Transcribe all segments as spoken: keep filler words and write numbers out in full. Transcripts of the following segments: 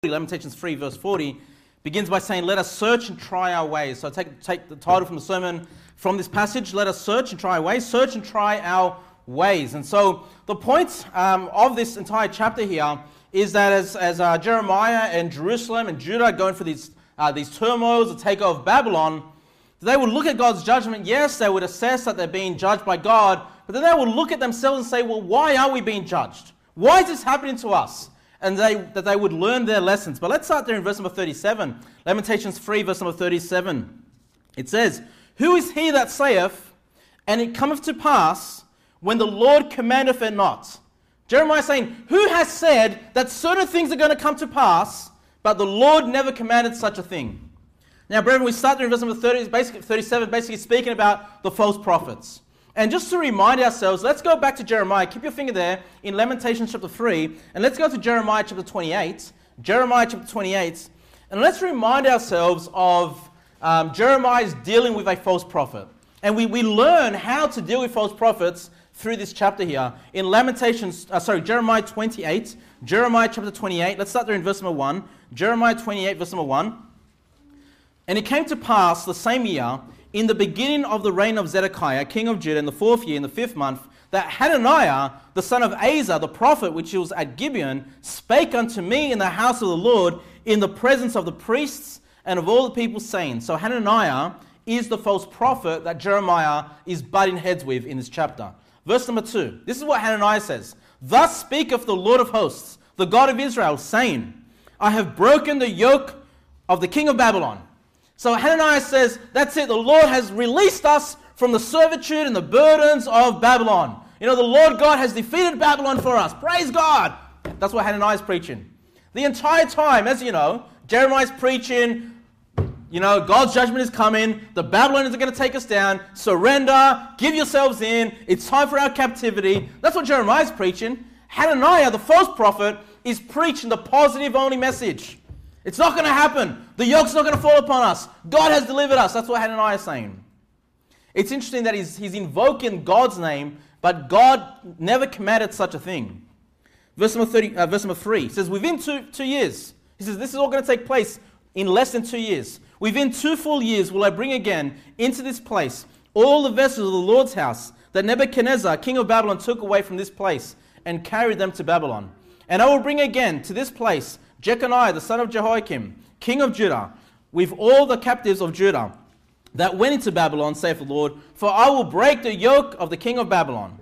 Lamentations three verse forty begins by saying, let us search and try our ways. So I take, take the title from the sermon from this passage, let us search and try our ways, search and try our ways. And so the point um, of this entire chapter here is that as, as uh, Jeremiah and Jerusalem and Judah are going for these, uh, these turmoils, the takeover of Babylon, they would look at God's judgment. Yes, they would assess that they're being judged by God, but then they would look at themselves and say, well, why are we being judged? Why is this happening to us? And they, that they would learn their lessons. But let's start there in verse number thirty-seven. Lamentations three, verse number thirty-seven. It says, who is he that saith, and it cometh to pass, when the Lord commandeth it not? Jeremiah is saying, who has said that certain things are going to come to pass, but the Lord never commanded such a thing? Now, brethren, we start there in verse number thirty, basically thirty-seven, basically speaking about the false prophets. And just to remind ourselves, let's go back to Jeremiah. Keep your finger there in Lamentations chapter three. And let's go to Jeremiah chapter twenty-eight. Jeremiah chapter twenty-eight. And let's remind ourselves of um, Jeremiah's dealing with a false prophet. And we, we learn how to deal with false prophets through this chapter here. In Lamentations, uh, sorry, Jeremiah twenty-eight. Jeremiah chapter twenty-eight. Let's start there in verse number one. Jeremiah twenty-eight, verse number one. And it came to pass the same year, in the beginning of the reign of Zedekiah, king of Judah, in the fourth year, in the fifth month, that Hananiah, the son of Asa, the prophet, which was at Gibeon, spake unto me in the house of the Lord, in the presence of the priests and of all the people, saying. So Hananiah is the false prophet that Jeremiah is butting heads with in this chapter. Verse number two. This is what Hananiah says. Thus speaketh the Lord of hosts, the God of Israel, saying, I have broken the yoke of the king of Babylon. So Hananiah says, that's it, the Lord has released us from the servitude and the burdens of Babylon. You know, the Lord God has defeated Babylon for us. Praise God. That's what Hananiah is preaching. The entire time, as you know, Jeremiah's preaching, you know, God's judgment is coming. The Babylonians are going to take us down. Surrender. Give yourselves in. It's time for our captivity. That's what Jeremiah is preaching. Hananiah, the false prophet, is preaching the positive only message. It's not going to happen. The yoke's not going to fall upon us. God has delivered us. That's what Hananiah is saying. It's interesting that he's, he's invoking God's name, but God never commanded such a thing. Verse number, thirty, uh, verse number three says, within two, two years, he says, this is all going to take place in less than two years. Within two full years will I bring again into this place all the vessels of the Lord's house that Nebuchadnezzar, king of Babylon, took away from this place and carried them to Babylon. And I will bring again to this place Jeconiah, the son of Jehoiakim, king of Judah, with all the captives of Judah that went into Babylon, saith the Lord, for I will break the yoke of the king of Babylon.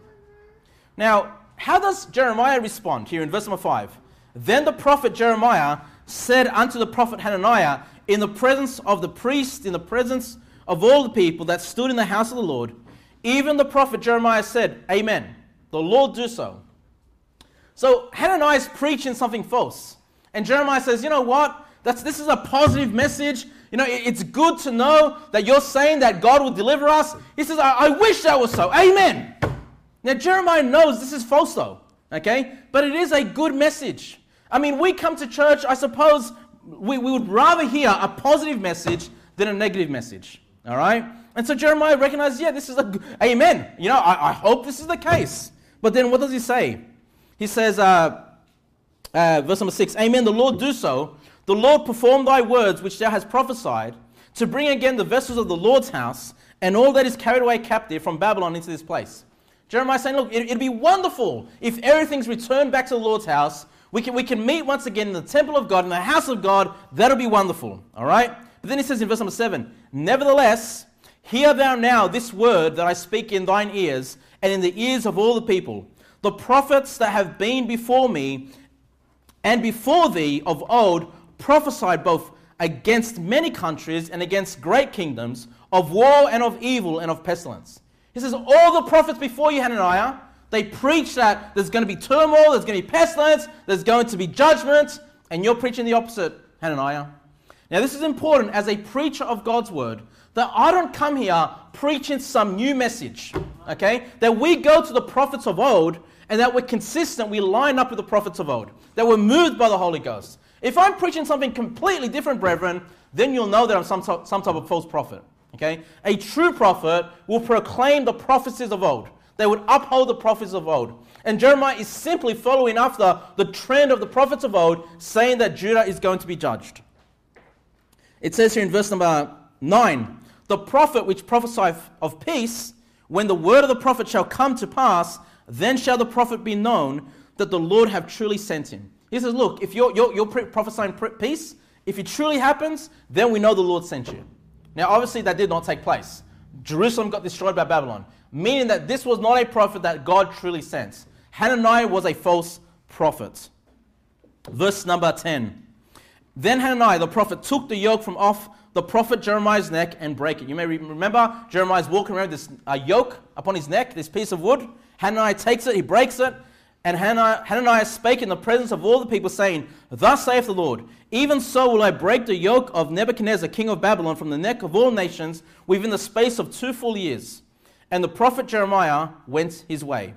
Now, how does Jeremiah respond here in verse number five? Then the prophet Jeremiah said unto the prophet Hananiah, in the presence of the priest, in the presence of all the people that stood in the house of the Lord, even the prophet Jeremiah said, Amen. The Lord do so. So Hananiah is preaching something false. And Jeremiah says, you know what? That's, this is a positive message. You know, it, it's good to know that you're saying that God will deliver us. He says, I, I wish that was so. Amen. Now, Jeremiah knows this is false though. Okay? But it is a good message. I mean, we come to church, I suppose we, we would rather hear a positive message than a negative message. All right? And so Jeremiah recognizes, yeah, this is a, amen. You know, I, I hope this is the case. But then what does he say? He says, uh, Uh, verse number six, Amen, the Lord do so. The Lord perform thy words which thou hast prophesied, to bring again the vessels of the Lord's house, and all that is carried away captive from Babylon into this place. Jeremiah is saying, look, it, it'd be wonderful if everything's returned back to the Lord's house. We can, we can meet once again in the temple of God, in the house of God. That'll be wonderful. All right? But then he says in verse number seven, Nevertheless, hear thou now this word that I speak in thine ears, and in the ears of all the people. The prophets that have been before me, and before thee of old prophesied both against many countries and against great kingdoms, of war and of evil and of pestilence. He says, all the prophets before you, Hananiah, they preach that there's going to be turmoil, there's going to be pestilence, there's going to be judgment, and you're preaching the opposite, Hananiah. Now this is important as a preacher of God's word, that I don't come here preaching some new message, okay? That we go to the prophets of old and that we're consistent, we line up with the prophets of old, that we're moved by the Holy Ghost. If I'm preaching something completely different, brethren, then you'll know that I'm some, some type of false prophet. Okay? A true prophet will proclaim the prophecies of old. They would uphold the prophecies of old. And Jeremiah is simply following after the trend of the prophets of old, saying that Judah is going to be judged. It says here in verse number nine, the prophet which prophesieth of peace, when the word of the prophet shall come to pass, then shall the prophet be known that the Lord have truly sent him. He says, look, if you're, you're, you're prophesying peace, if it truly happens, then we know the Lord sent you. Now, obviously, that did not take place. Jerusalem got destroyed by Babylon, meaning that this was not a prophet that God truly sent. Hananiah was a false prophet. Verse number ten. Then Hananiah the prophet took the yoke from off the prophet Jeremiah's neck and brake it. You may remember Jeremiah's walking around with this uh, yoke upon his neck, this piece of wood. Hananiah takes it, he breaks it, and Hananiah, Hananiah spake in the presence of all the people, saying, Thus saith the Lord, even so will I break the yoke of Nebuchadnezzar, king of Babylon, from the neck of all nations within the space of two full years. And the prophet Jeremiah went his way.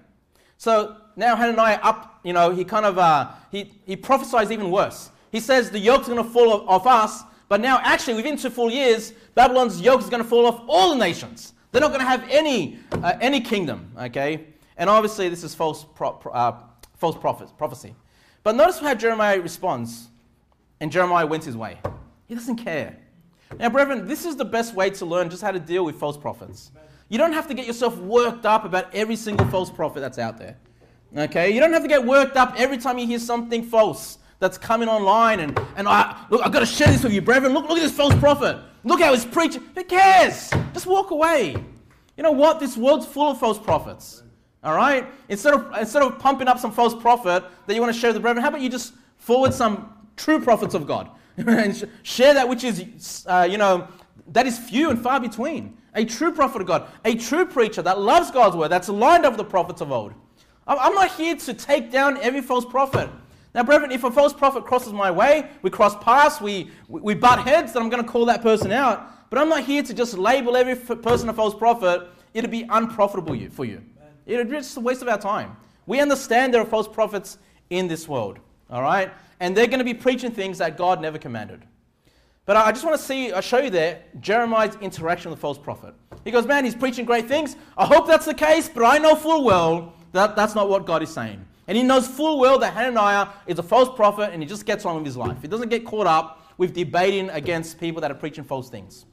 So now Hananiah up, you know, he kind of, uh, he, he prophesies even worse. He says the yoke's going to fall off us, but now actually within two full years, Babylon's yoke is going to fall off all the nations. They're not going to have any uh, any kingdom, okay? And obviously this is false pro- uh, false prophet, prophecy. But notice how Jeremiah responds, and Jeremiah went his way. He doesn't care. Now, brethren, this is the best way to learn just how to deal with false prophets. You don't have to get yourself worked up about every single false prophet that's out there. Okay? You don't have to get worked up every time you hear something false that's coming online and, and I, look, I've got to share this with you, brethren. Look, look at this false prophet. Look how he's preaching. Who cares? Just walk away. You know what? This world's full of false prophets. All right? Instead of, instead of pumping up some false prophet that you want to share with the brethren, how about you just forward some true prophets of God and share that which is, uh, you know, that is few and far between. A true prophet of God, a true preacher that loves God's word, that's aligned up with the prophets of old. I'm not here to take down every false prophet. Now, brethren, if a false prophet crosses my way, we cross paths, we, we, we butt heads, then I'm going to call that person out. But I'm not here to just label every f- person a false prophet. It'd be unprofitable you, for you. It'd be just a waste of our time. We understand there are false prophets in this world, all right? And they're going to be preaching things that God never commanded. But I just want to see, I'll show you there, Jeremiah's interaction with the false prophet. He goes, man, he's preaching great things. I hope that's the case, but I know full well that that's not what God is saying. And he knows full well that Hananiah is a false prophet and he just gets on with his life. He doesn't get caught up with debating against people that are preaching false things.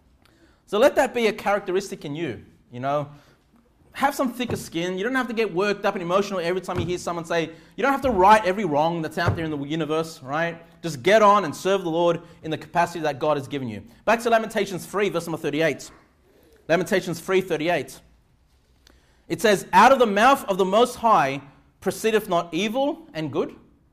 So let that be a characteristic in you, you know. Have some thicker skin. You don't have to get worked up and emotional every time you hear someone say, you don't have to right every wrong that's out there in the universe, right? Just get on and serve the Lord in the capacity that God has given you. Back to Lamentations three, verse number thirty-eight. Lamentations three thirty-eight. It says, out of the mouth of the Most High proceedeth not evil and good.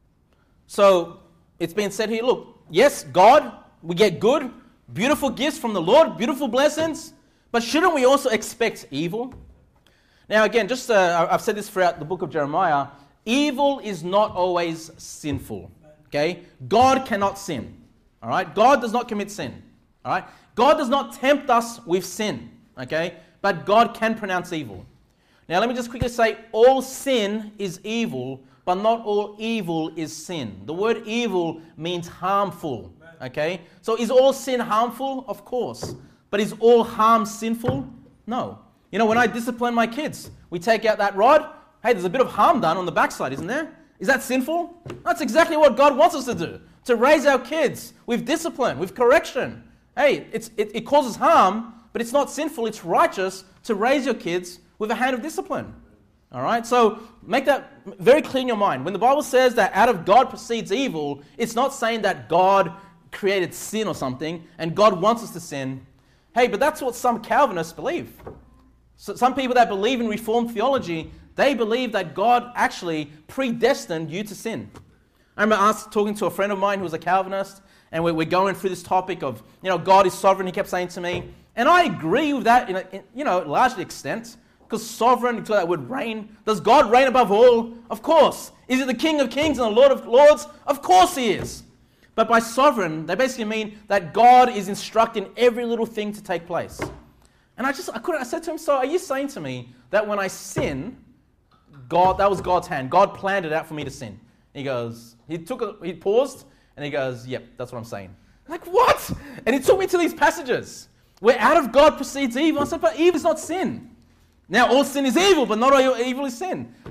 So it's been said here, look, yes, God, we get good, beautiful gifts from the Lord, beautiful blessings, but shouldn't we also expect evil? Now again, just uh, I've said this throughout the book of Jeremiah, evil is not always sinful, okay? God cannot sin, all right? God does not commit sin, all right? God does not tempt us with sin, okay? But God can pronounce evil. Now let me just quickly say, all sin is evil, but not all evil is sin. The word evil means harmful, okay? So is all sin harmful? Of course. But is all harm sinful? No. You know, when I discipline my kids, we take out that rod. Hey, there's a bit of harm done on the backside, isn't there? Is that sinful? That's exactly what God wants us to do, to raise our kids with discipline, with correction. Hey, it's, it, it causes harm, but it's not sinful, it's righteous to raise your kids with a hand of discipline. All right? So make that very clear in your mind. When the Bible says that out of God proceeds evil, it's not saying that God created sin or something and God wants us to sin. Hey, but that's what some Calvinists believe. So some people that believe in Reformed theology, they believe that God actually predestined you to sin. I remember asked, talking to a friend of mine who was a Calvinist, and we're, we're going through this topic of, you know, God is sovereign, he kept saying to me. And I agree with that, in, a, in you know, largely extent, because sovereign, until that word reign. Does God reign above all? Of course. Is he the King of kings and the Lord of lords? Of course he is. But by sovereign, they basically mean that God is instructing every little thing to take place. And I just, I couldn't, I said to him, so are you saying to me that when I sin, God, that was God's hand. God planned it out for me to sin. He goes, he took a, he paused, and he goes, yep, that's what I'm saying. I'm like, what? And he took me to these passages where out of God proceeds evil. I said, but evil is not sin. Now all sin is evil, but not all evil is sin.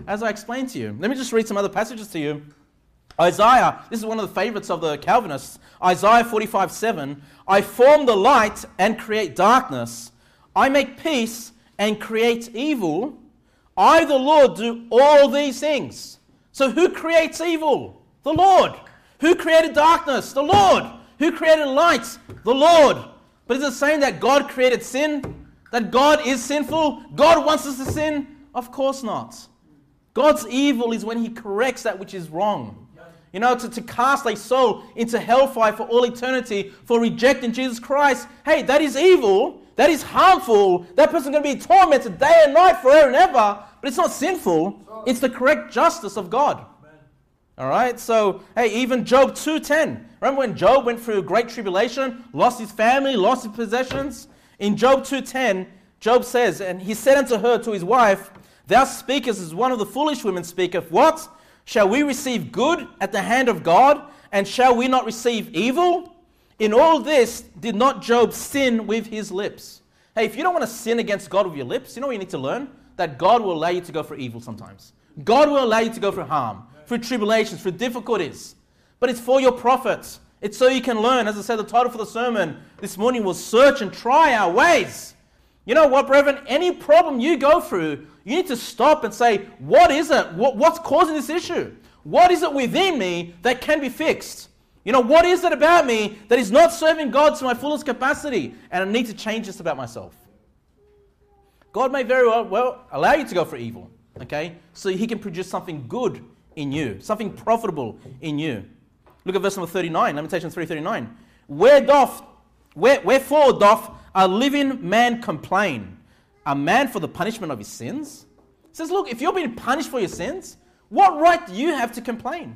as I explained to you. Let me just read some other passages to you. Isaiah, this is one of the favorites of the Calvinists. Isaiah forty-five seven, I form the light and create darkness. I make peace and create evil. I, the Lord, do all these things. So who creates evil? The Lord. Who created darkness? The Lord. Who created light? The Lord. But is it saying that God created sin? That God is sinful? God wants us to sin? Of course not. God's evil is when he corrects that which is wrong. You know, to, to cast a soul into hellfire for all eternity for rejecting Jesus Christ. Hey, that is evil. That is harmful. That person's going to be tormented day and night forever and ever. But it's not sinful. It's the correct justice of God. All right, so, hey, even Job two ten. Remember when Job went through great tribulation, lost his family, lost his possessions? In Job two ten, Job says, and he said unto her, to his wife, Thou speakest as one of the foolish women speaketh. What? Shall we receive good at the hand of God, and shall we not receive evil? In all this, did not Job sin with his lips? Hey, if you don't want to sin against God with your lips, you know what you need to learn? That God will allow you to go for evil sometimes. God will allow you to go through harm, through tribulations, through difficulties. But it's for your profit. It's so you can learn. As I said, the title for the sermon this morning was Search and Try Our Ways. You know what, brethren? Any problem you go through, you need to stop and say, what is it? What, what's causing this issue? What is it within me that can be fixed? You know, what is it about me that is not serving God to my fullest capacity? And I need to change this about myself. God may very well, well allow you to go for evil, okay? So he can produce something good in you, something profitable in you. Look at verse number thirty-nine, Lamentations three thirty-nine. Where doth, where, wherefore doth a living man complain? A man for the punishment of his sins? It says, look, if you're being punished for your sins, what right do you have to complain?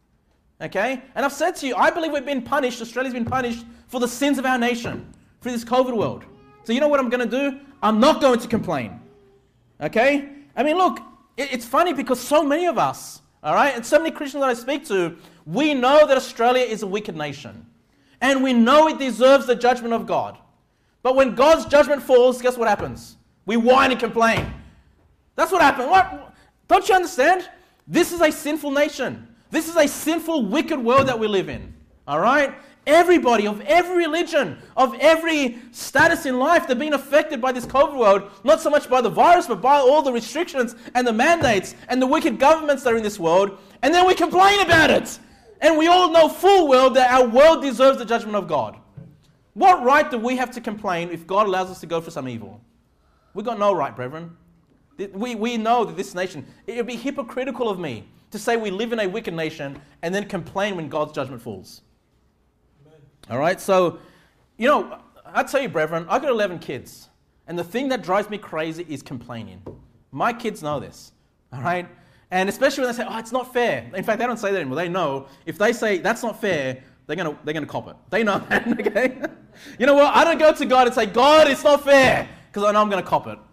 Okay? And I've said to you, I believe we've been punished, Australia's been punished for the sins of our nation, through this COVID world. So you know what I'm going to do? I'm not going to complain. Okay? I mean, look, it, it's funny because so many of us, all right, and so many Christians that I speak to, we know that Australia is a wicked nation. And we know it deserves the judgment of God. But when God's judgment falls, guess what happens? We whine and complain. That's what happened. What? Don't you understand? This is a sinful nation. This is a sinful, wicked world that we live in. All right? Everybody of every religion, of every status in life, they're being affected by this COVID world, not so much by the virus, but by all the restrictions and the mandates and the wicked governments that are in this world. And then we complain about it. And we all know full well that our world deserves the judgment of God. What right do we have to complain if God allows us to go for some evil? We've got no right, brethren. We, we know that this nation, it would be hypocritical of me to say we live in a wicked nation and then complain when God's judgment falls. Amen. All right, so, you know, I tell you, brethren, I've got eleven kids. And the thing that drives me crazy is complaining. My kids know this, all right? And especially when they say, oh, it's not fair. In fact, they don't say that anymore. They know if they say that's not fair, they're going to they're gonna cop it. They know that, okay? You know what? I don't go to God and say, God, it's not fair, because I know I'm going to cop it.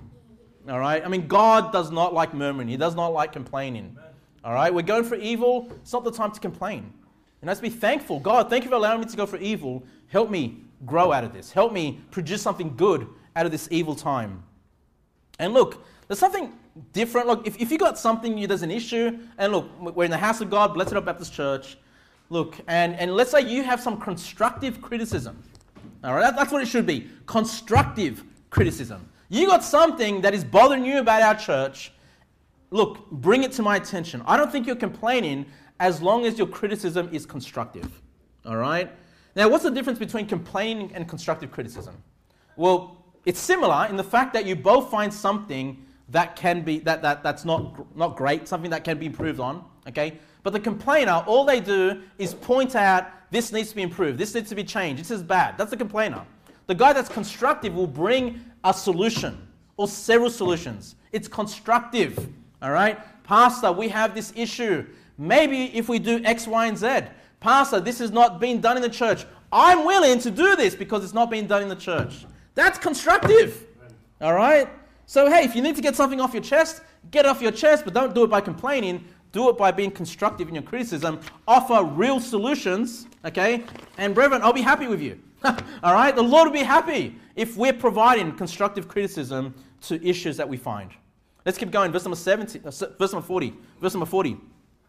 All right? I mean, God does not like murmuring. He does not like complaining. All right? We're going for evil. It's not the time to complain. And let's be thankful. God, thank you for allowing me to go for evil. Help me grow out of this. Help me produce something good out of this evil time. And look, there's something different. Look, if, if you got something, there's an issue, and look, we're in the house of God, Blessed Hope Baptist Church. Look, and, and let's say you have some constructive criticism. All right? That, that's what it should be. Constructive criticism. You got something that is bothering you about our church. Look, bring it to my attention. I don't think you're complaining as long as your criticism is constructive. All right? Now, what's the difference between complaining and constructive criticism? Well, it's similar in the fact that you both find something that can be that, that that's not not great, something that can be improved on. Okay? But the complainer, all they do is point out this needs to be improved, this needs to be changed, this is bad. That's the complainer. The guy that's constructive will bring a solution or several solutions. It's constructive. All right? Pastor, we have this issue. Maybe if we do X, Y, and Z. Pastor, this is not being done in the church. I'm willing to do this because it's not being done in the church. That's constructive. All right? So, hey, if you need to get something off your chest, get it off your chest, but don't do it by complaining. Do it by being constructive in your criticism. Offer real solutions, okay? And brethren, I'll be happy with you. All right? The Lord will be happy if we're providing constructive criticism to issues that we find. Let's keep going. Verse number seventeen, uh, verse number forty. Verse number forty.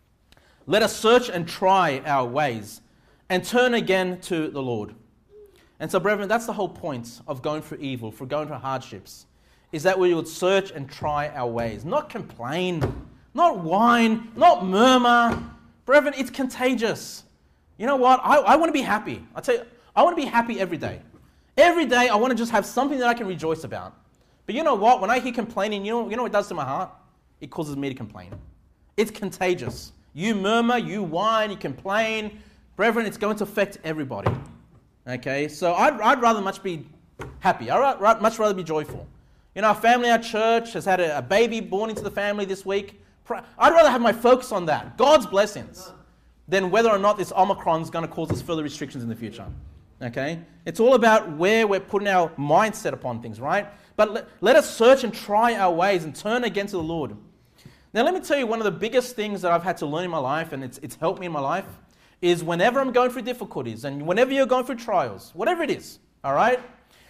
Let us search and try our ways and turn again to the Lord. And so, brethren, that's the whole point of going through evil, for going through hardships, is that we would search and try our ways. Not complain, not whine, not murmur. Brethren, it's contagious. You know what? I, I want to be happy. I tell you, I want to be happy every day. Every day, I want to just have something that I can rejoice about. But you know what? When I hear complaining, you know, you know what it does to my heart? It causes me to complain. It's contagious. You murmur, you whine, you complain. Brethren, it's going to affect everybody. Okay, so I'd, I'd rather much be happy. I'd ra- much rather be joyful. You know, our family, our church has had a, a baby born into the family this week. I'd rather have my focus on that, God's blessings, than whether or not this Omicron is going to cause us further restrictions in the future. Okay, it's all about where we're putting our mindset upon things, right? But let, let us search and try our ways and turn again to the Lord. Now, let me tell you, one of the biggest things that I've had to learn in my life, and it's, it's helped me in my life, is whenever I'm going through difficulties and whenever you're going through trials, whatever it is, all right,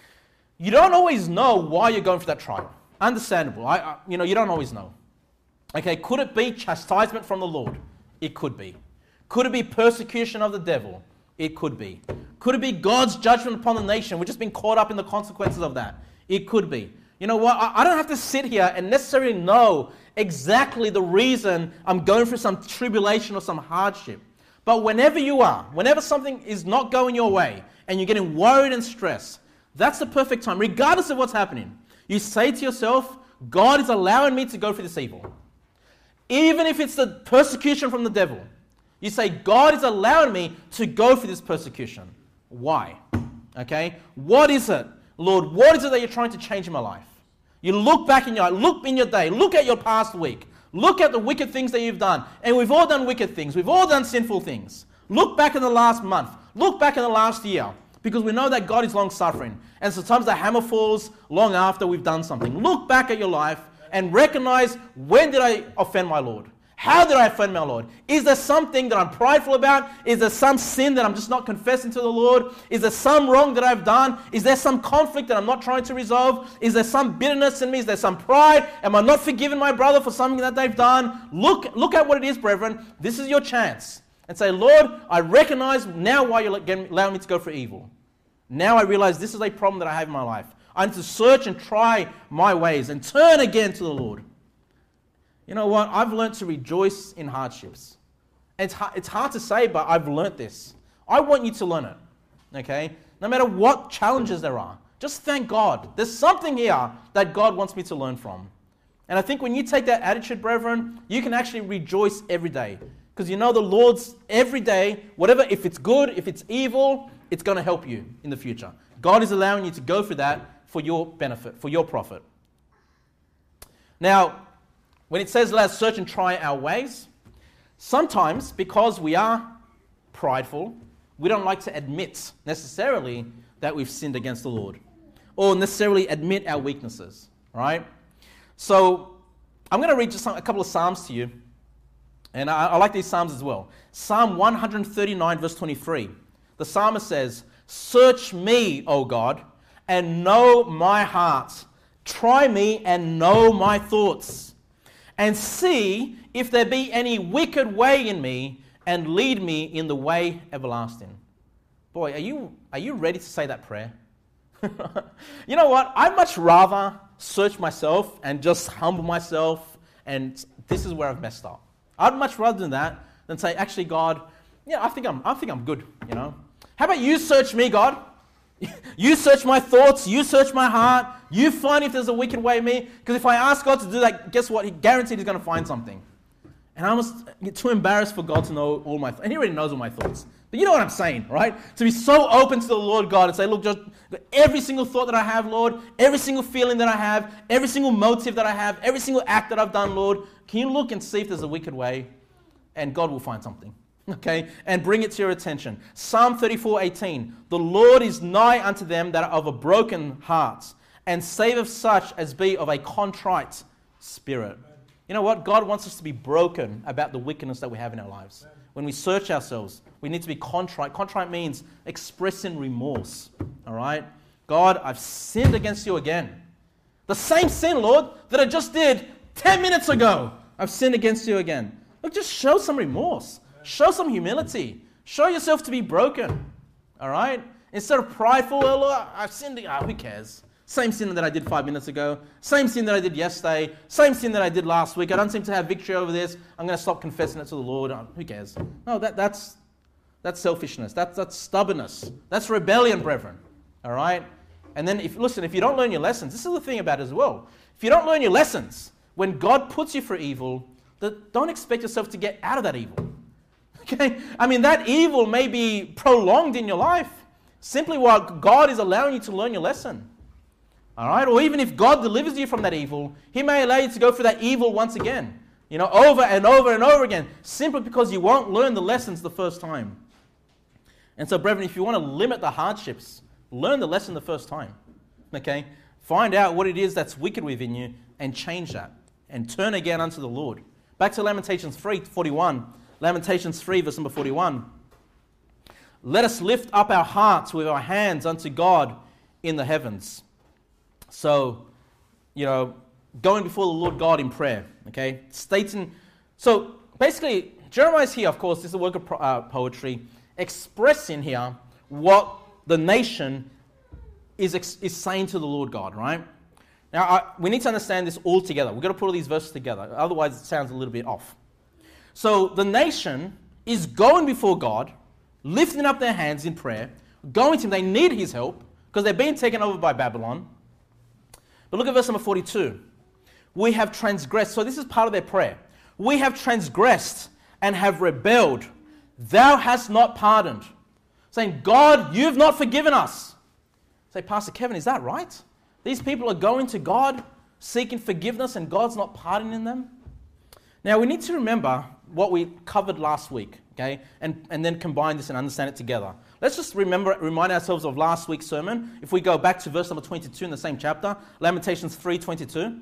you don't always know why you're going through that trial. Understandable. I, I, you know, you don't always know. Okay, could it be chastisement from the Lord? It could be. Could it be persecution of the devil? It could be. Could it be God's judgment upon the nation? We've just been caught up in the consequences of that. It could be. You know what? I, I don't have to sit here and necessarily know exactly the reason I'm going through some tribulation or some hardship. But whenever you are, whenever something is not going your way and you're getting worried and stressed, that's the perfect time, regardless of what's happening. You say to yourself, God is allowing me to go through this evil. Even if it's the persecution from the devil. You say, God is allowing me to go through this persecution. Why? Okay? What is it? Lord, what is it that you're trying to change in my life? You look back in your look in your day, look at your past week. Look at the wicked things that you've done. And we've all done wicked things. We've all done sinful things. Look back in the last month. Look back in the last year. Because we know that God is long-suffering. And sometimes the hammer falls long after we've done something. Look back at your life and recognize, when did I offend my Lord? How did I offend my Lord? Is there something that I'm prideful about? Is there some sin that I'm just not confessing to the Lord? Is there some wrong that I've done? Is there some conflict that I'm not trying to resolve? Is there some bitterness in me? Is there some pride? Am I not forgiving my brother for something that they've done? Look, look at what it is, brethren. This is your chance. And say, Lord, I recognize now why you're allowing me to go for evil. Now I realize this is a problem that I have in my life. I need to search and try my ways and turn again to the Lord. You know what? I've learned to rejoice in hardships. It's hard, it's hard to say, but I've learned this. I want you to learn it. Okay? No matter what challenges there are, just thank God. There's something here that God wants me to learn from. And I think when you take that attitude, brethren, you can actually rejoice every day. Because you know the Lord's every day, whatever, if it's good, if it's evil, it's going to help you in the future. God is allowing you to go through that for your benefit, for your profit. Now, when it says, let us search and try our ways, sometimes because we are prideful, we don't like to admit necessarily that we've sinned against the Lord, or necessarily admit our weaknesses, right? So I'm going to read just some, a couple of Psalms to you, and I, I like these Psalms as well. Psalm one thirty-nine, verse twenty-three. The psalmist says, search me, O God, and know my heart. Try me and know my thoughts. And see if there be any wicked way in me, and lead me in the way everlasting. Boy, are you are you ready to say that prayer? You know what? I'd much rather search myself and just humble myself, and this is where I've messed up. I'd much rather do that than say, actually, God, yeah, I think I'm I think I'm good, you know. How about you search me, God? You search my thoughts, you search my heart, you find if there's a wicked way in me, because if I ask God to do that, guess what? He guaranteed he's going to find something. And I almost get too embarrassed for God to know all my thoughts. And he already knows all my thoughts. But you know what I'm saying, right? To be so open to the Lord God and say, look, just every single thought that I have, Lord, every single feeling that I have, every single motive that I have, every single act that I've done, Lord, can you look and see if there's a wicked way? And God will find something. Okay, and bring it to your attention. Psalm thirty-four eighteen. The Lord is nigh unto them that are of a broken heart, and saveth such as be of a contrite spirit. Amen. You know what? God wants us to be broken about the wickedness that we have in our lives. Amen. When we search ourselves, we need to be contrite. Contrite means expressing remorse. All right? God, I've sinned against you again. The same sin, Lord, that I just did ten minutes ago, I've sinned against you again. Look, just show some remorse. Show some humility. Show yourself to be broken. All right? Instead of prideful, well, look, I've sinned. Oh, who cares? Same sin that I did five minutes ago. Same sin that I did yesterday. Same sin that I did last week. I don't seem to have victory over this. I'm going to stop confessing it to the Lord. Oh, who cares? No, that, that's, that's selfishness. That's, that's stubbornness. That's rebellion, brethren. All right? And then, if listen, if you don't learn your lessons, this is the thing about it as well. If you don't learn your lessons, when God puts you for evil, that don't expect yourself to get out of that evil. Okay? I mean, that evil may be prolonged in your life simply while God is allowing you to learn your lesson. All right? Or even if God delivers you from that evil, He may allow you to go through that evil once again. You know, over and over and over again, simply because you won't learn the lessons the first time. And so, brethren, if you want to limit the hardships, learn the lesson the first time. Okay? Find out what it is that's wicked within you and change that. And turn again unto the Lord. Back to Lamentations three forty-one. Lamentations three, verse number forty-one. Let us lift up our hearts with our hands unto God in the heavens. So, you know, going before the Lord God in prayer, okay? Stating, so basically, Jeremiah's here, of course, this is a work of uh, poetry, expressing here what the nation is, is saying to the Lord God, right? Now, I, we need to understand this all together. We've got to put all these verses together. Otherwise, it sounds a little bit off. So, the nation is going before God, lifting up their hands in prayer, going to Him. They need His help because they're being taken over by Babylon. But look at verse number forty-two. We have transgressed. So, this is part of their prayer. We have transgressed and have rebelled. Thou hast not pardoned. Saying, God, you've not forgiven us. Say, Pastor Kevin, is that right? These people are going to God, seeking forgiveness, and God's not pardoning them? Now, we need to remember what we covered last week, okay? And, and then combine this and understand it together. Let's just remember, remind ourselves of last week's sermon. If we go back to verse number twenty-two in the same chapter, Lamentations three twenty-two.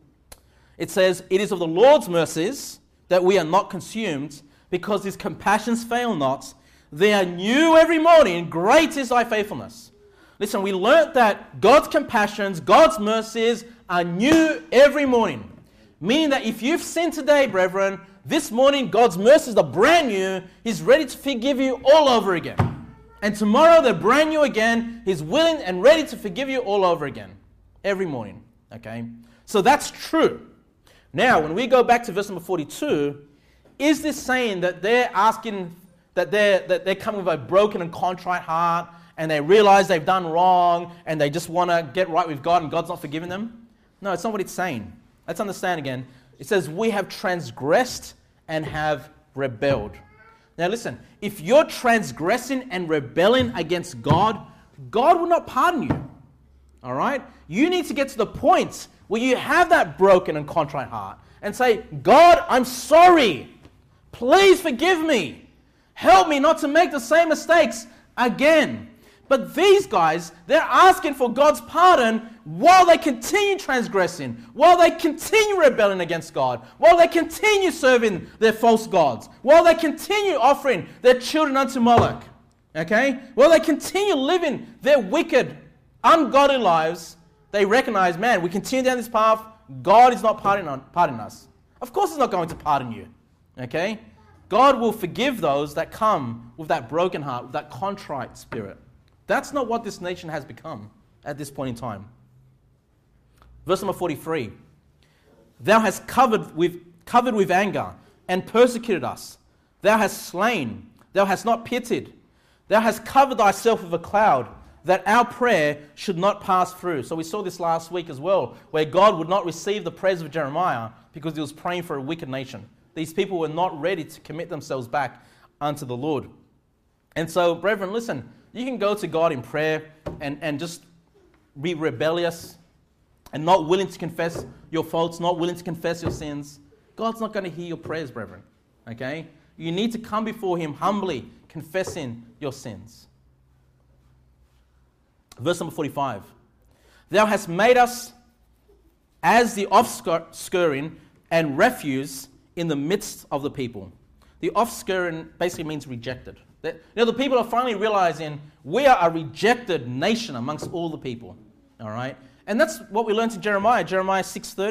It says, it is of the Lord's mercies that we are not consumed, because His compassions fail not. They are new every morning. Great is thy faithfulness. Listen, we learnt that God's compassions, God's mercies are new every morning. Meaning that if you've sinned today, brethren, this morning God's mercies are brand new. He's ready to forgive you all over again. And tomorrow they're brand new again. He's willing and ready to forgive you all over again. Every morning. Okay? So that's true. Now, when we go back to verse number forty-two, is this saying that they're asking, that they're, that they're coming with a broken and contrite heart, and they realize they've done wrong, and they just want to get right with God, and God's not forgiving them? No, it's not what it's saying. Let's understand again. It says, we have transgressed and have rebelled. Now listen, if you're transgressing and rebelling against God, God will not pardon you. All right? You need to get to the point where you have that broken and contrite heart and say, God, I'm sorry. Please forgive me. Help me not to make the same mistakes again. But these guys, they're asking for God's pardon while they continue transgressing, while they continue rebelling against God, while they continue serving their false gods, while they continue offering their children unto Moloch, okay? While they continue living their wicked, ungodly lives, they recognize, man, we continue down this path, God is not pardoning, pardoning us. Of course He's not going to pardon you, okay? God will forgive those that come with that broken heart, with that contrite spirit. That's not what this nation has become at this point in time. Verse number forty-three. Thou hast covered with, covered with anger and persecuted us. Thou hast slain. Thou hast not pitied. Thou hast covered thyself with a cloud, that our prayer should not pass through. So we saw this last week as well, where God would not receive the prayers of Jeremiah because he was praying for a wicked nation. These people were not ready to commit themselves back unto the Lord. And so, brethren, listen, you can go to God in prayer and, and just be rebellious and not willing to confess your faults, not willing to confess your sins. God's not going to hear your prayers, brethren. Okay? You need to come before Him humbly, confessing your sins. Verse number forty-five. Thou hast made us as the offscouring and refuse in the midst of the people. The offscouring basically means rejected. That, you know, the people are finally realizing we are a rejected nation amongst all the people. All right? And that's what we learned in Jeremiah. Jeremiah six thirty.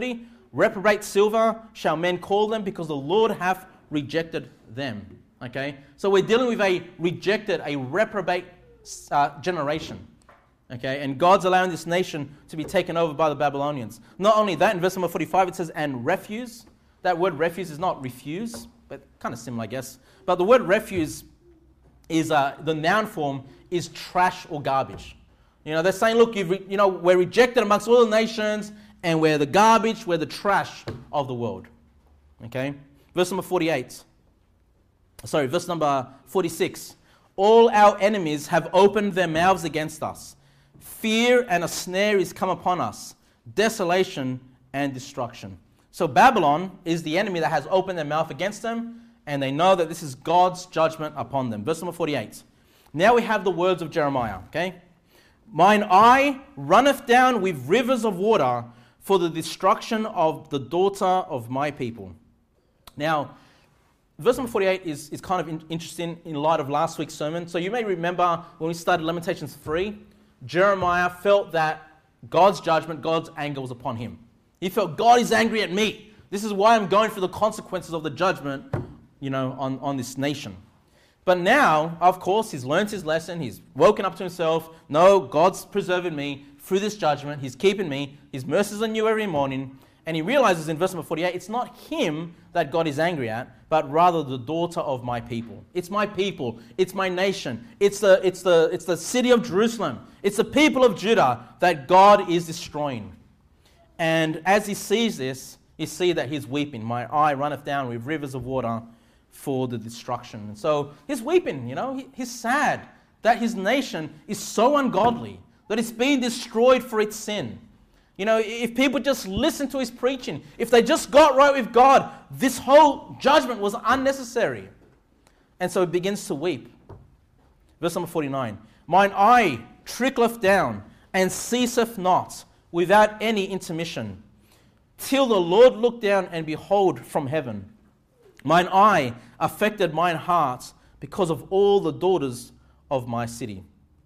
Reprobate silver shall men call them, because the Lord hath rejected them. Okay? So we're dealing with a rejected, a reprobate uh, generation. Okay? And God's allowing this nation to be taken over by the Babylonians. Not only that, in verse number forty-five it says, and refuse. That word refuse is not refuse, but kind of similar, I guess. But the word refuse is, uh, the noun form is trash or garbage. You know, they're saying, look, you've re- you know, we're rejected amongst all the nations, and we're the garbage, we're the trash of the world. Okay? Verse number forty-eight. Sorry, verse number forty-six. All our enemies have opened their mouths against us. Fear and a snare is come upon us. Desolation and destruction. So Babylon is the enemy that has opened their mouth against them, and they know that this is God's judgment upon them. Verse number forty-eight. Now we have the words of Jeremiah. Okay? Mine eye runneth down with rivers of water for the destruction of the daughter of my people. Now, verse number forty-eight is, is kind of in, interesting in light of last week's sermon. So you may remember when we started Lamentations three, Jeremiah felt that God's judgment, God's anger was upon him. He felt, God is angry at me. This is why I'm going through the consequences of the judgment, you know, on, on this nation. But now, of course, he's learned his lesson. He's woken up to himself. No, God's preserving me through this judgment. He's keeping me. His mercies are new every morning. And he realizes in verse number forty-eight, it's not him that God is angry at, but rather the daughter of my people. It's my people. It's my nation. It's the, it's the, it's the city of Jerusalem. It's the people of Judah that God is destroying. And as he sees this, he sees that he's weeping. My eye runneth down with rivers of water for the destruction. And so he's weeping, you know. He, he's sad that his nation is so ungodly, that it's being destroyed for its sin. You know, if people just listen to his preaching, if they just got right with God, this whole judgment was unnecessary. And so he begins to weep. Verse number forty-nine. Mine eye trickleth down and ceaseth not without any intermission, till the Lord look down and behold from heaven. Mine eye affected mine heart because of all the daughters of my city.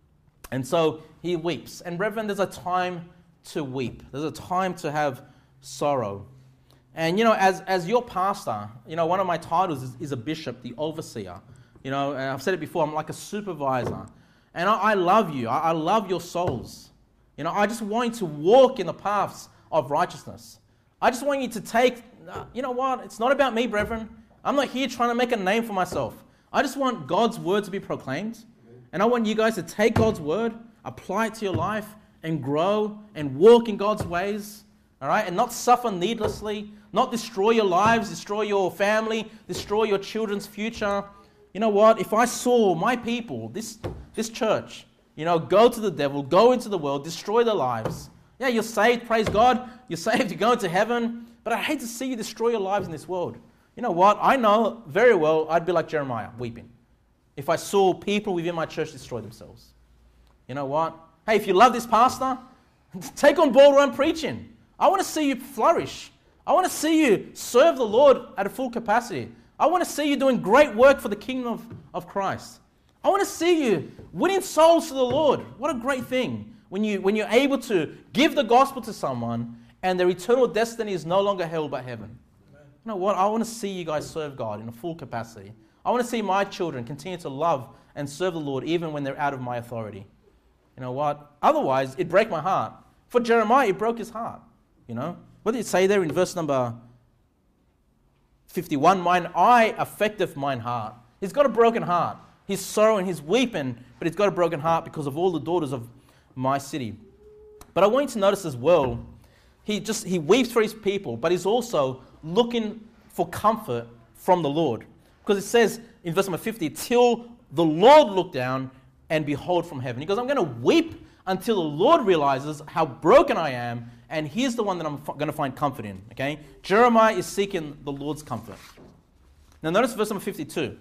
And so he weeps. And brethren, there's a time to weep. There's a time to have sorrow. And, you know, as, as your pastor, you know, one of my titles is, is a bishop, the overseer. You know, and I've said it before, I'm like a supervisor. And I, I love you. I, I love your souls. You know, I just want you to walk in the paths of righteousness. I just want you to take, you know what, it's not about me, brethren. I'm not here trying to make a name for myself. I just want God's word to be proclaimed. And I want you guys to take God's word, apply it to your life, and grow and walk in God's ways. All right? And not suffer needlessly, not destroy your lives, destroy your family, destroy your children's future. You know what? If I saw my people, this, this church, you know, go to the devil, go into the world, destroy their lives. Yeah, you're saved, praise God. You're saved, you're going to heaven. But I hate to see you destroy your lives in this world. You know what? I know very well I'd be like Jeremiah, weeping, if I saw people within my church destroy themselves. You know what? Hey, if you love this pastor, take on board what I'm preaching. I want to see you flourish. I want to see you serve the Lord at a full capacity. I want to see you doing great work for the kingdom of, of Christ. I want to see you winning souls to the Lord. What a great thing when, you, when you're able to give the gospel to someone and their eternal destiny is no longer held by heaven. Amen. You know what? I want to see you guys serve God in a full capacity. I want to see my children continue to love and serve the Lord even when they're out of my authority. You know what? Otherwise, it'd break my heart. For Jeremiah, it broke his heart. You know? What did it say there in verse number fifty-one? Mine eye affecteth mine heart. He's got a broken heart. He's sorrowing, he's weeping, but he's got a broken heart because of all the daughters of my city. But I want you to notice as well, he just he weeps for his people, but he's also looking for comfort from the Lord. Because it says in verse number fifty, till the Lord look down and behold from heaven. He goes, I'm going to weep until the Lord realizes how broken I am, and he's the one that I'm f- going to find comfort in. Okay? Jeremiah is seeking the Lord's comfort. Now notice verse number fifty-two.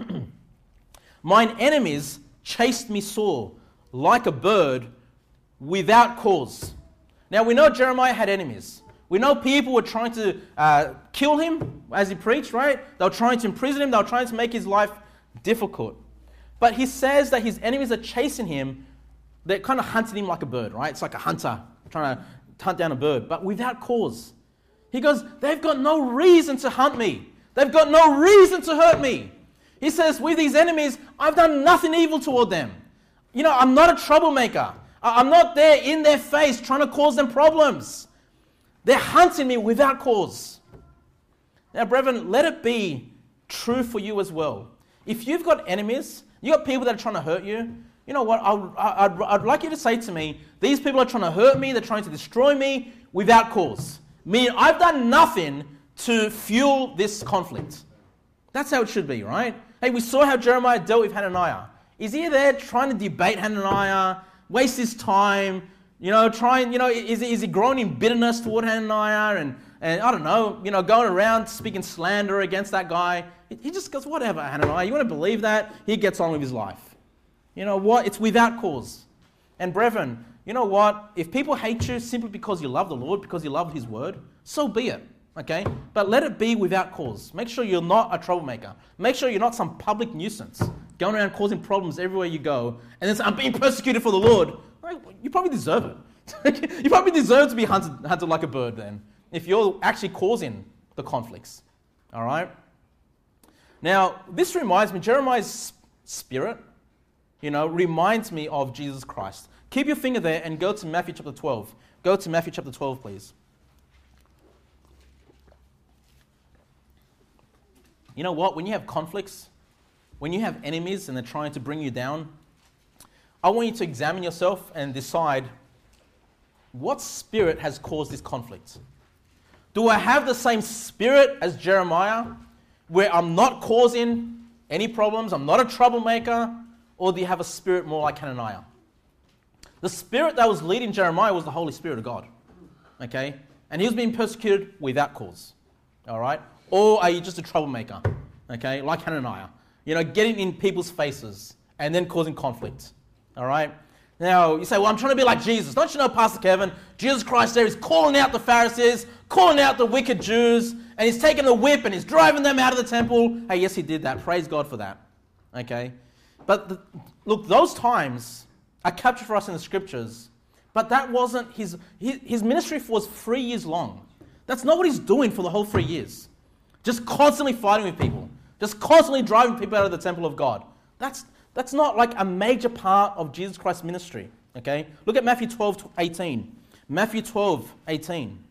Mine enemies chased me sore, like a bird, without cause. Now we know Jeremiah had enemies. We know people were trying to uh, kill him as he preached, right? They were trying to imprison him. They were trying to make his life difficult. But he says that his enemies are chasing him. They're kind of hunting him like a bird, right? It's like a hunter trying to hunt down a bird, but without cause. He goes, they've got no reason to hunt me. They've got no reason to hurt me. He says, with these enemies, I've done nothing evil toward them. You know, I'm not a troublemaker. I'm not there in their face trying to cause them problems. They're hunting me without cause. Now, brethren, let it be true for you as well. If you've got enemies, you've got people that are trying to hurt you, you know what, I'd, I'd, I'd like you to say to me, these people are trying to hurt me, they're trying to destroy me without cause. Meaning, I've done nothing to fuel this conflict. That's how it should be, right? Hey, we saw how Jeremiah dealt with Hananiah. Is he there trying to debate Hananiah, waste his time, you know, trying, you know, is, is he growing in bitterness toward Hananiah and, and I don't know, you know, going around speaking slander against that guy? He just goes, whatever, Hananiah, you want to believe that? He gets on with his life. You know what? It's without cause. And brethren, you know what? If people hate you simply because you love the Lord, because you love His word, so be it. Okay? But let it be without cause. Make sure you're not a troublemaker. Make sure you're not some public nuisance going around causing problems everywhere you go and then say, I'm being persecuted for the Lord. Like, you probably deserve it. You probably deserve to be hunted, hunted like a bird then, if you're actually causing the conflicts. All right? Now, this reminds me, Jeremiah's spirit, you know, reminds me of Jesus Christ. Keep your finger there and go to Matthew chapter twelve. Go to Matthew chapter twelve, please. You know what? When you have conflicts, when you have enemies and they're trying to bring you down, I want you to examine yourself and decide, what spirit has caused this conflict? Do I have the same spirit as Jeremiah, where I'm not causing any problems, I'm not a troublemaker, or do you have a spirit more like Hananiah? The spirit that was leading Jeremiah was the Holy Spirit of God, okay? And he was being persecuted without cause, all right? Or are you just a troublemaker, okay, like Hananiah? You know, getting in people's faces and then causing conflict, all right? Now, you say, well, I'm trying to be like Jesus. Don't you know, Pastor Kevin, Jesus Christ there is calling out the Pharisees, calling out the wicked Jews, and he's taking the whip and he's driving them out of the temple. Hey, yes, he did that. Praise God for that, okay? But the, look, those times are captured for us in the scriptures, but that wasn't his, his, his ministry was three years long. That's not what he's doing for the whole three years. Just constantly fighting with people. Just constantly driving people out of the temple of God. That's, that's not like a major part of Jesus Christ's ministry, okay? Look at Matthew twelve, eighteen. Matthew twelve, eighteen.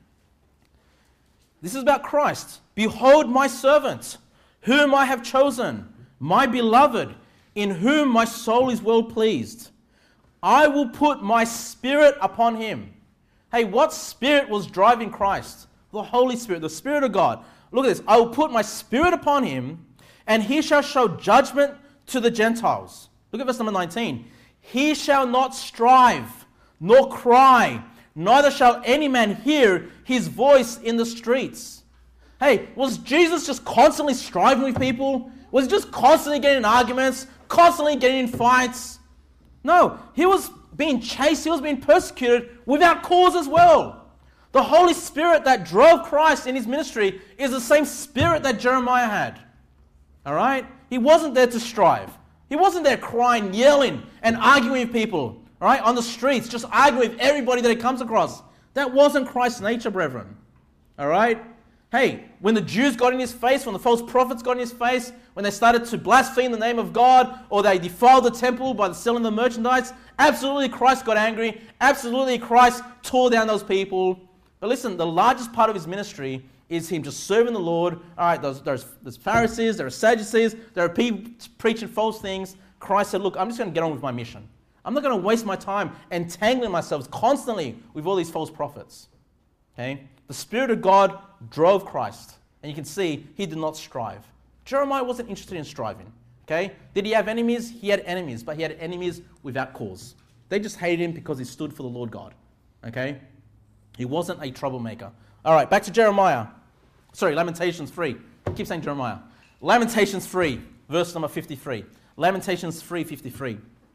This is about Christ. Behold my servant, whom I have chosen, my beloved, in whom my soul is well pleased. I will put my spirit upon him. Hey, what spirit was driving Christ? The Holy Spirit, the Spirit of God. Look at this. I will put my spirit upon him, and he shall show judgment to the Gentiles. Look at verse number nineteen. He shall not strive, nor cry, neither shall any man hear his voice in the streets. Hey, was Jesus just constantly striving with people? Was he just constantly getting in arguments, constantly getting in fights? No, he was being chased, he was being persecuted without cause as well. The Holy Spirit that drove Christ in his ministry is the same spirit that Jeremiah had. All right? He wasn't there to strive. He wasn't there crying, yelling, and arguing with people, all right, on the streets, just arguing with everybody that he comes across. That wasn't Christ's nature, brethren. All right? Hey, when the Jews got in his face, when the false prophets got in his face, when they started to blaspheme the name of God, or they defiled the temple by selling the merchandise, absolutely Christ got angry. Absolutely Christ tore down those people. But listen, the largest part of his ministry is him just serving the Lord. All right, there's, there's, there's Pharisees, there are Sadducees, there are people preaching false things. Christ said, look, I'm just going to get on with my mission. I'm not going to waste my time entangling myself constantly with all these false prophets. Okay? The Spirit of God drove Christ. And you can see he did not strive. Jeremiah wasn't interested in striving. Okay? Did he have enemies? He had enemies, but he had enemies without cause. They just hated him because he stood for the Lord God. Okay? He wasn't a troublemaker. All right, back to Jeremiah. Sorry, Lamentations three. I keep saying Jeremiah. Lamentations three, verse number fifty-three. Lamentations three, fifty-three.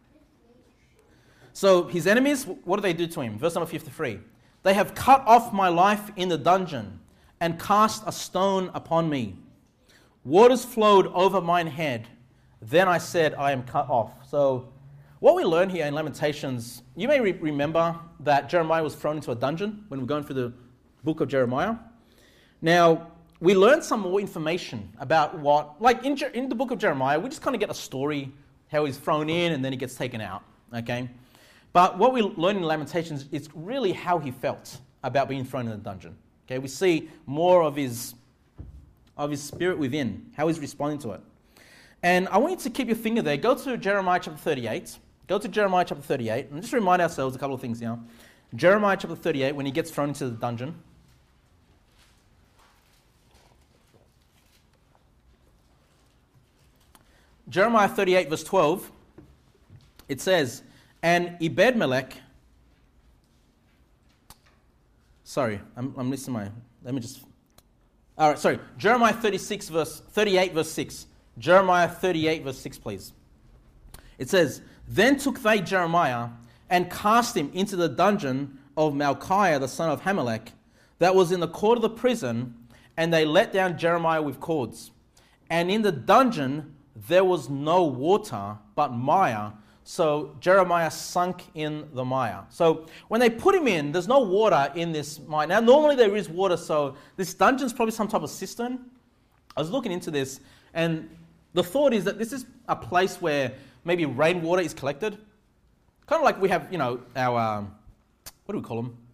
So his enemies, what do they do to him? Verse number fifty-three. They have cut off my life in the dungeon and cast a stone upon me. Waters flowed over mine head. Then I said, I am cut off. So what we learn here in Lamentations, you may re- remember that Jeremiah was thrown into a dungeon when we're going through the book of Jeremiah. Now, we learn some more information about what, like in, in the book of Jeremiah, we just kind of get a story, how he's thrown in and then he gets taken out, okay? But what we learn in Lamentations is really how he felt about being thrown in the dungeon, okay? We see more of his, of his spirit within, how he's responding to it. And I want you to keep your finger there. Go to Jeremiah chapter thirty-eight. Go to Jeremiah chapter thirty-eight, and just remind ourselves a couple of things here. Jeremiah chapter thirty-eight, when he gets thrown into the dungeon. Jeremiah thirty-eight, verse twelve, it says, and Ebed-Melech, sorry, I'm, I'm missing my, let me just, all right, sorry, Jeremiah thirty-six, verse, thirty-eight, verse six. Jeremiah thirty-eight, verse six, please. It says, then took they Jeremiah and cast him into the dungeon of Malchiah, the son of Hamelech, that was in the court of the prison, and they let down Jeremiah with cords. And in the dungeon there was no water, but mire. So Jeremiah sunk in the mire. So when they put him in, there's no water in this mire. Now, normally there is water, so this dungeon's probably some type of cistern. I was looking into this, and the thought is that this is a place where maybe rainwater is collected. Kind of like we have, you know, our, um, what do we call them?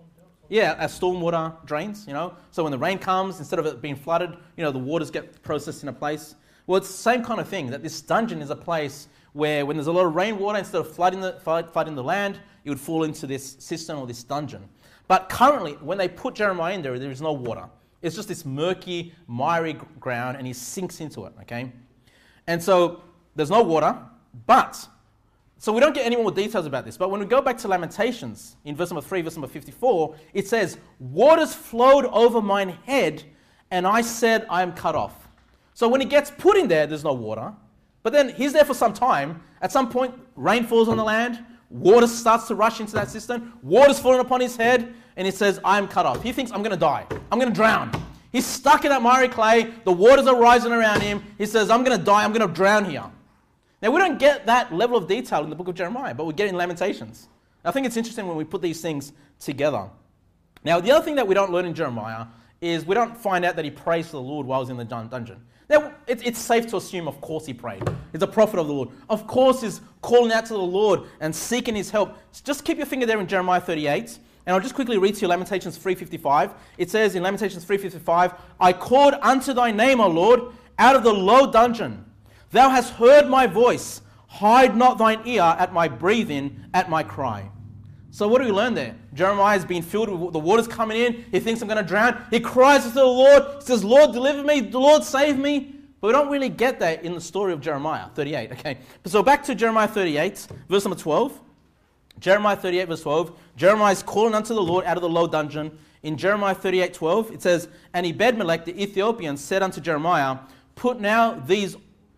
Yeah, our stormwater drains, you know. So when the rain comes, instead of it being flooded, you know, the waters get processed in a place. Well, it's the same kind of thing, that this dungeon is a place where when there's a lot of rainwater, instead of flooding the, flood, flooding the land, it would fall into this cistern or this dungeon. But currently, when they put Jeremiah in there, there is no water. It's just this murky, miry ground, and he sinks into it, okay? And so there's no water, but, so we don't get any more details about this, but when we go back to Lamentations, in verse number three, verse number fifty-four, it says, waters flowed over mine head, and I said, I am cut off. So when he gets put in there, there's no water, but then he's there for some time. At some point, rain falls on the land, water starts to rush into that cistern, water's falling upon his head, and he says, I am cut off. He thinks, I'm going to die. I'm going to drown. He's stuck in that miry clay. The waters are rising around him. He says, I'm going to die. I'm going to drown here. Now, we don't get that level of detail in the book of Jeremiah, but we get it in Lamentations. I think it's interesting when we put these things together. Now, the other thing that we don't learn in Jeremiah is we don't find out that he prays to the Lord while he's in the dungeon. Now, it, it's safe to assume, of course, he prayed. He's a prophet of the Lord. Of course, he's calling out to the Lord and seeking his help. Just keep your finger there in Jeremiah thirty-eight. And I'll just quickly read to you Lamentations three fifty-five. It says in Lamentations three fifty-five, I called unto thy name, O Lord, out of the low dungeon. Thou hast heard my voice. Hide not thine ear at my breathing, at my cry. So what do we learn there? Jeremiah is being filled with the waters coming in. He thinks I'm going to drown. He cries to the Lord. He says, Lord, deliver me. The Lord, save me. But we don't really get that in the story of Jeremiah thirty-eight. Okay. So back to Jeremiah thirty-eight, verse number twelve. Jeremiah thirty-eight, verse twelve. Jeremiah is calling unto the Lord out of the low dungeon. In Jeremiah thirty-eight, twelve, it says, and Ebed-Melech the Ethiopian said unto Jeremiah, put now these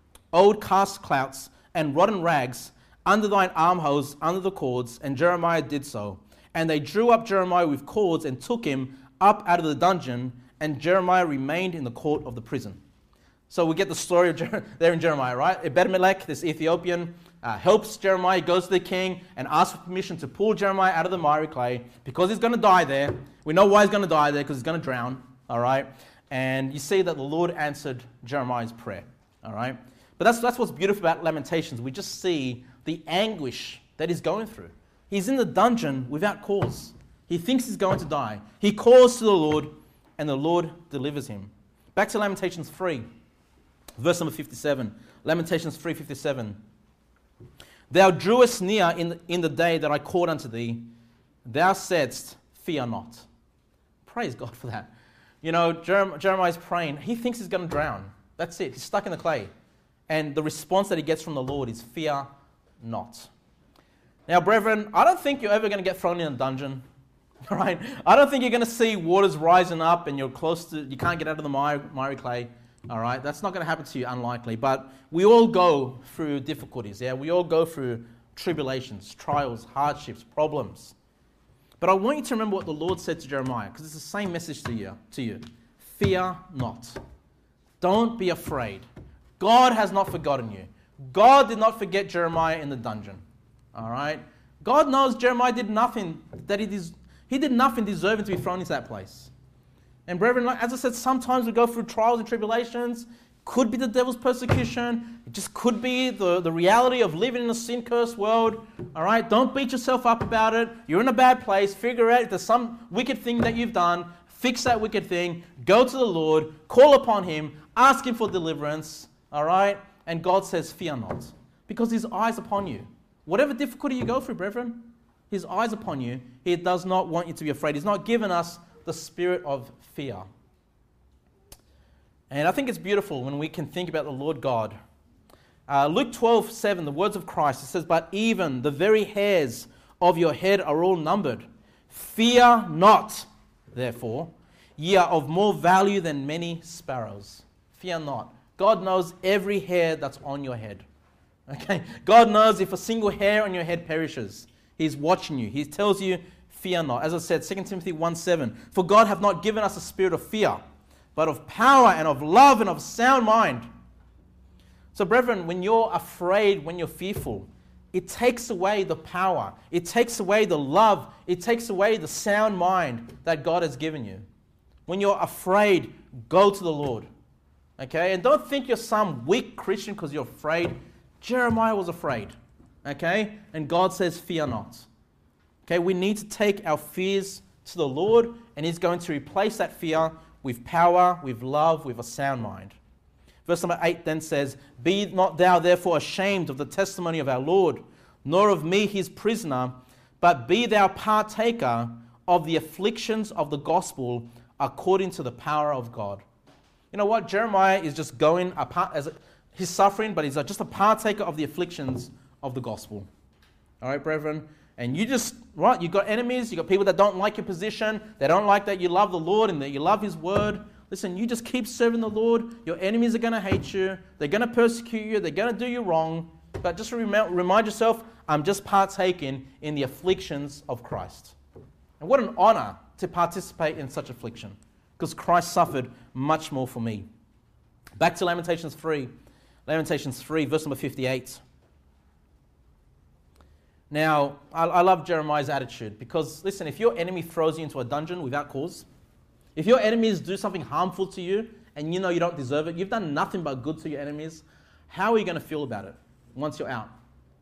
old cast clouts and rotten rags under thine armholes, under the cords. And Jeremiah did so. And they drew up Jeremiah with cords and took him up out of the dungeon. And Jeremiah remained in the court of the prison. So we get the story of Jer- there in Jeremiah, right? Ebed-Melech, this Ethiopian, uh, helps Jeremiah, goes to the king and asks for permission to pull Jeremiah out of the miry clay because he's going to die there. We know why he's going to die there, because he's going to drown, all right? And you see that the Lord answered Jeremiah's prayer, all right? But that's, that's what's beautiful about Lamentations. We just see the anguish that he's going through. He's in the dungeon without cause. He thinks he's going to die. He calls to the Lord, and the Lord delivers him. Back to Lamentations three. Verse number fifty-seven. Lamentations three fifty-seven. Thou drewest near in the, in the day that I called unto thee. Thou saidst, fear not. Praise God for that. You know, Jerem- Jeremiah's praying. He thinks he's going to drown. That's it. He's stuck in the clay. And the response that he gets from the Lord is, fear not. Now, brethren, I don't think you're ever going to get thrown in a dungeon. All right? I don't think you're going to see waters rising up and you're close to, you can't get out of the miry, miry clay. All right, that's not going to happen to you, unlikely. But we all go through difficulties, yeah? We all go through tribulations, trials, hardships, problems. But I want you to remember what the Lord said to Jeremiah, because it's the same message to you, to you. Fear not. Don't be afraid. God has not forgotten you. God did not forget Jeremiah in the dungeon. All right? God knows Jeremiah did nothing that he des- he did nothing deserving to be thrown into that place. And brethren, like, as I said, sometimes we go through trials and tribulations. Could be the devil's persecution. It just could be the, the reality of living in a sin-cursed world. All right? Don't beat yourself up about it. You're in a bad place. Figure out if there's some wicked thing that you've done. Fix that wicked thing. Go to the Lord. Call upon Him. Ask Him for deliverance. All right? And God says, fear not. Because His eyes upon you. Whatever difficulty you go through, brethren, His eyes upon you. He does not want you to be afraid. He's not given us the spirit of fear. And I think it's beautiful when we can think about the Lord God. Uh, Luke twelve seven, the words of Christ, it says, but even the very hairs of your head are all numbered. Fear not, therefore, ye are of more value than many sparrows. Fear not. God knows every hair that's on your head. Okay? God knows if a single hair on your head perishes. He's watching you. He tells you, fear not. As I said, Second Timothy one seven, for God hath not given us a spirit of fear, but of power and of love and of sound mind. So brethren, when you're afraid, when you're fearful, it takes away the power. It takes away the love. It takes away the sound mind that God has given you. When you're afraid, go to the Lord. Okay? And don't think you're some weak Christian because you're afraid. Jeremiah was afraid. Okay? And God says, fear not. Okay? We need to take our fears to the Lord, and He's going to replace that fear with power, with love, with a sound mind. Verse number eight then says, be not thou therefore ashamed of the testimony of our Lord, nor of me his prisoner, but be thou partaker of the afflictions of the gospel according to the power of God. You know what? Jeremiah is just going apart as a, he's suffering, but he's just a partaker of the afflictions of the gospel. All right, brethren? And you just, right, you've got enemies, you've got people that don't like your position, they don't like that you love the Lord and that you love His word. Listen, you just keep serving the Lord. Your enemies are going to hate you. They're going to persecute you. They're going to do you wrong. But just remind, remind yourself, I'm just partaking in the afflictions of Christ. And what an honor to participate in such affliction, because Christ suffered much more for me. Back to Lamentations three. Lamentations three, verse number fifty-eight. Now, I, I love Jeremiah's attitude because, listen, if your enemy throws you into a dungeon without cause, if your enemies do something harmful to you and you know you don't deserve it, you've done nothing but good to your enemies, how are you going to feel about it once you're out?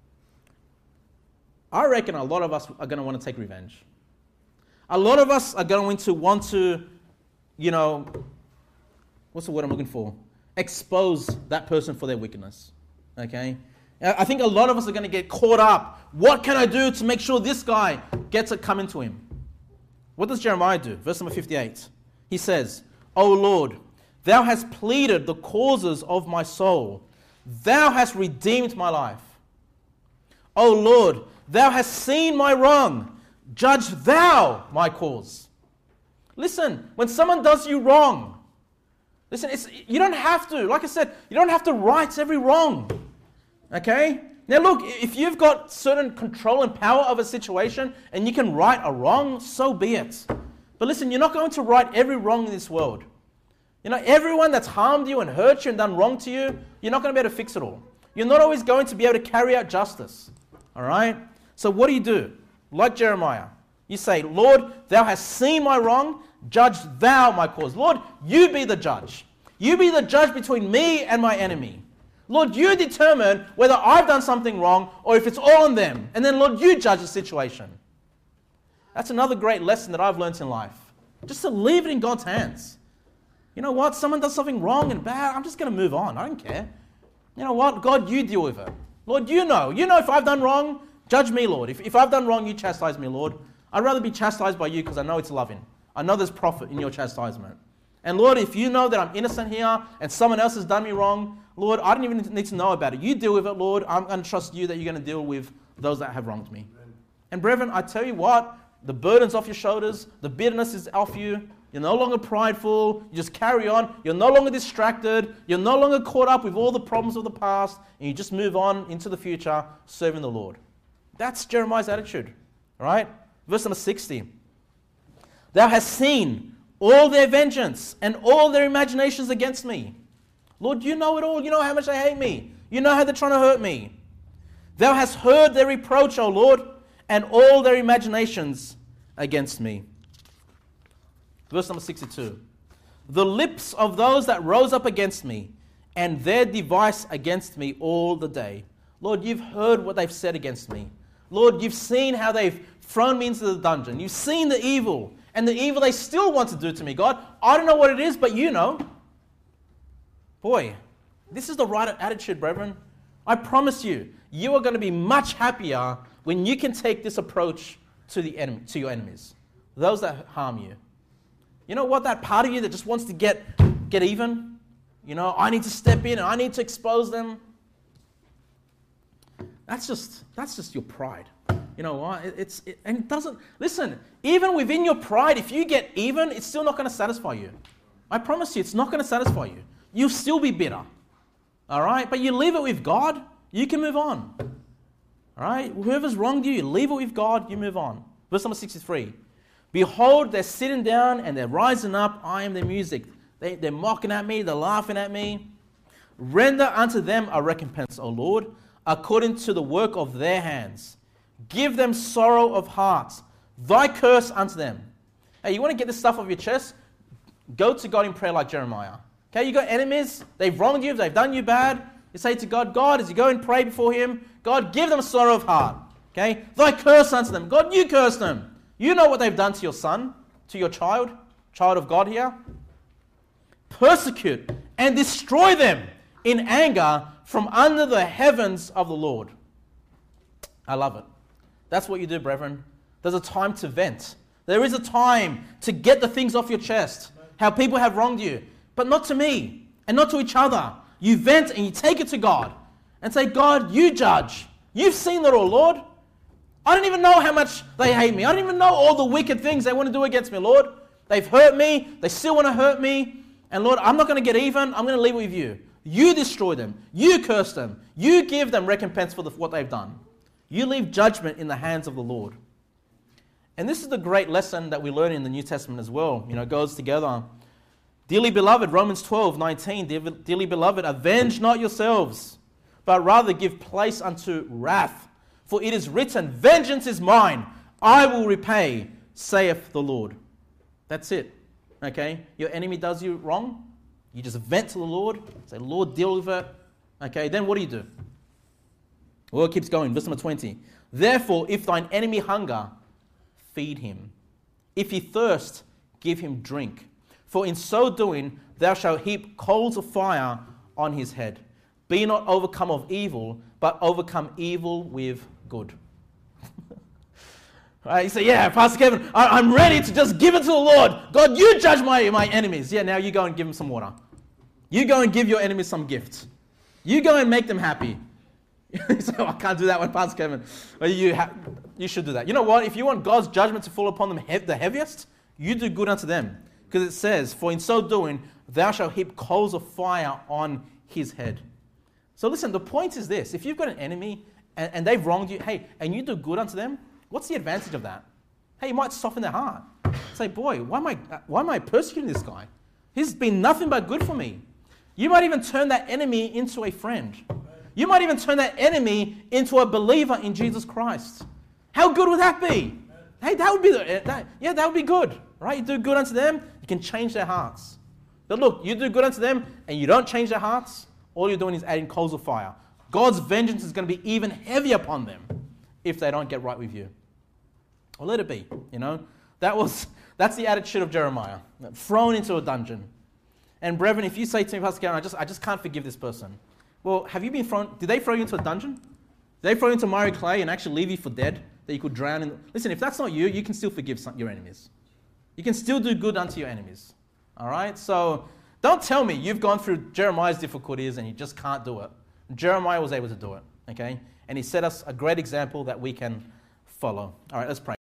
I reckon a lot of us are going to want to take revenge. A lot of us are going to want to, you know, what's the word I'm looking for? Expose that person for their wickedness, okay? I think a lot of us are going to get caught up. What can I do to make sure this guy gets it coming to him? What does Jeremiah do? Verse number fifty-eight. He says, O Lord, thou hast pleaded the causes of my soul. Thou hast redeemed my life. O Lord, thou hast seen my wrong. Judge thou my cause. Listen, when someone does you wrong, listen, it's, you don't have to, like I said, you don't have to right every wrong. Okay? Now look, if you've got certain control and power of a situation and you can right a wrong, so be it. But listen, you're not going to right every wrong in this world. You know, everyone that's harmed you and hurt you and done wrong to you, you're not going to be able to fix it all. You're not always going to be able to carry out justice. All right? So what do you do? Like Jeremiah, you say, Lord, thou hast seen my wrong, judge thou my cause. Lord, you be the judge. You be the judge between me and my enemy. Lord, you determine whether I've done something wrong or if it's all on them. And then, Lord, you judge the situation. That's another great lesson that I've learned in life. Just to leave it in God's hands. You know what? Someone does something wrong and bad, I'm just going to move on. I don't care. You know what? God, you deal with it. Lord, you know. You know if I've done wrong, judge me, Lord. If, if I've done wrong, you chastise me, Lord. I'd rather be chastised by you because I know it's loving. I know there's profit in your chastisement. And Lord, if you know that I'm innocent here and someone else has done me wrong, Lord, I don't even need to know about it. You deal with it, Lord. I'm going to trust you that you're going to deal with those that have wronged me. Amen. And brethren, I tell you what, the burden's off your shoulders. The bitterness is off you. You're no longer prideful. You just carry on. You're no longer distracted. You're no longer caught up with all the problems of the past. And you just move on into the future serving the Lord. That's Jeremiah's attitude. All right? Verse number sixty. Thou hast seen all their vengeance and all their imaginations against me. Lord, you know it all. You know how much they hate me. You know how they're trying to hurt me. Thou hast heard their reproach, O Lord, and all their imaginations against me. Verse number sixty-two. the lips of those that rose up against me, and their device against me all the day. Lord, you've heard what they've said against me. Lord, you've seen how they've thrown me into the dungeon. You've seen the evil, and the evil they still want to do to me, God. I don't know what it is, but you know. Boy, this is the right attitude, brethren. I promise you, you are going to be much happier when you can take this approach to the enemy, to your enemies, those that harm you. You know what? That part of you that just wants to get, get even. You know, I need to step in and I need to expose them. That's just that's just your pride. You know what? It, it's it, and it doesn't. Listen, even within your pride, if you get even, it's still not going to satisfy you. I promise you, it's not going to satisfy you. You'll still be bitter. All right, but you leave it with God. You can move on. All right, whoever's wronged you, you leave it with God. You move on. Verse number sixty-three. Behold, they're sitting down and they're rising up. I am their music. They, they're mocking at me. They're laughing at me. Render unto them a recompense, O Lord, according to the work of their hands. Give them sorrow of heart. Thy curse unto them. Hey, you want to get this stuff off your chest? Go to God in prayer like Jeremiah. Okay, you got enemies. They've wronged you. They've done you bad. You say to God, God, as you go and pray before Him, God, give them sorrow of heart. Okay, thy curse unto them. God, you curse them. You know what they've done to your son, to your child, child of God here. Persecute and destroy them in anger from under the heavens of the Lord. I love it. That's what you do, brethren. There's a time to vent. There is a time to get the things off your chest. How people have wronged you. But not to me and not to each other. You vent and you take it to God and say, God, you judge. You've seen it all, Lord. I don't even know how much they hate me. I don't even know all the wicked things they want to do against me, Lord. They've hurt me. They still want to hurt me. And Lord, I'm not going to get even. I'm going to leave it with you. You destroy them. You curse them. You give them recompense for the, what they've done. You leave judgment in the hands of the Lord. And this is the great lesson that we learn in the New Testament as well. You know, it goes together. Dearly beloved, Romans twelve nineteen, dearly beloved, avenge not yourselves, but rather give place unto wrath. For it is written, vengeance is mine, I will repay, saith the Lord. That's it. Okay? Your enemy does you wrong, you just vent to the Lord, say, Lord, deal with it. Okay, then what do you do? Well, it keeps going. Verse number twenty. Therefore, if thine enemy hunger, feed him. If he thirst, give him drink. For in so doing, thou shalt heap coals of fire on his head. Be not overcome of evil, but overcome evil with good. Right, you say, yeah, Pastor Kevin, I, I'm ready to just give it to the Lord. God, you judge my, my enemies. Yeah, now you go and give them some water. You go and give your enemies some gifts. You go and make them happy. So I can't do that one, Pastor Kevin. Well, you, ha- you should do that. You know what? If you want God's judgment to fall upon them he- the heaviest, you do good unto them. Because it says, for in so doing, thou shalt heap coals of fire on his head. So listen, the point is this. If you've got an enemy and, and they've wronged you, hey, and you do good unto them, what's the advantage of that? Hey, you might soften their heart. Say, boy, why am I, why am I persecuting this guy? He's been nothing but good for me. You might even turn that enemy into a friend. You might even turn that enemy into a believer in Jesus Christ. How good would that be? Hey, that would be, the, that, yeah, that would be good, right? You do good unto them, you can change their hearts. But look, you do good unto them and you don't change their hearts, all you're doing is adding coals of fire. God's vengeance is going to be even heavier upon them if they don't get right with you. Well, let it be, you know. That was, that's the attitude of Jeremiah, thrown into a dungeon. And brethren, if you say to me, Pastor Karen, I just, I just can't forgive this person. Well, have you been thrown, did they throw you into a dungeon? Did they throw you into miry clay and actually leave you for dead, that you could drown in? Listen, if that's not you, you can still forgive some, your enemies. You can still do good unto your enemies. All right? So don't tell me you've gone through Jeremiah's difficulties and you just can't do it. Jeremiah was able to do it, okay? And he set us a great example that we can follow. All right, let's pray.